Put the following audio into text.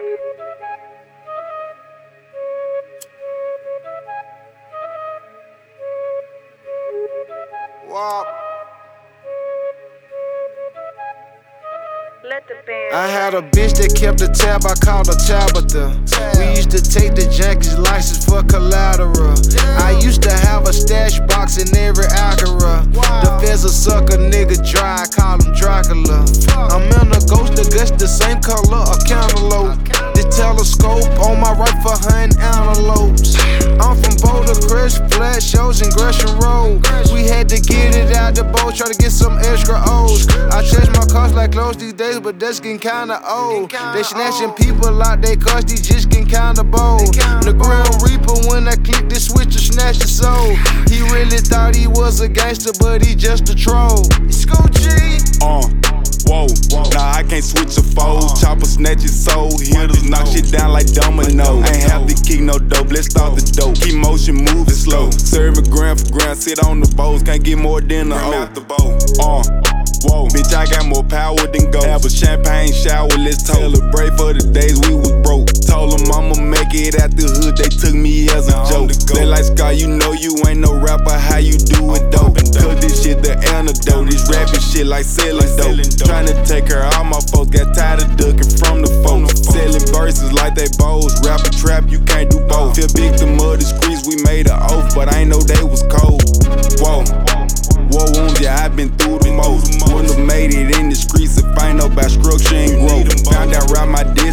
I had a bitch that kept a tab, I called her Tabitha. We used to take the junkies' license for collateral. I used to have a stash box in every Acura. The feds a sucker nigga dry, I call him Dracula. I'm in a ghost, the guts the same color, a cantaloupe. The telescope on my right for hunting antelopes. I'm from Boulder Crest, flat shows in Gresham Road. We had to get it out the boat, try to get some extra O's. I change my cars like clothes these days, but that's getting kinda old. They snatching people out they cars, these just getting kinda bold. The Grim Reaper, when I click this switch to snatch your soul. He really thought he was a gangster, but he just a troll. It's go G. Whoa, nah, I can't switch a fold. Chopper snatch his soul. Hitters knock shit down like domino. Ain't have to kick no dope, let's start the dope. Keep motion moving slow. Serving grand for grand, sit on the bowls. Can't get more than a O. Whoa, bitch, I got more power than gold. Have a champagne shower, let's celebrate for the days we was broke. Told them I'ma make it out the hood, they took me as a joke. They like, Scott, you know you ain't no rapper, how you do it though? Cause this shit the antidote, this rapping shit like selling dope. Tryna take her, all my folks got tired of ducking from the folks. Selling verses like they bows, rap or trap, you can't do both. Feel victim of the streets, we made an oath, but I ain't know they was cold. Whoa, wounds, yeah, I been through the most. Wouldn't have made it in the streets if I ain't know about structure and growth. Found out around my deal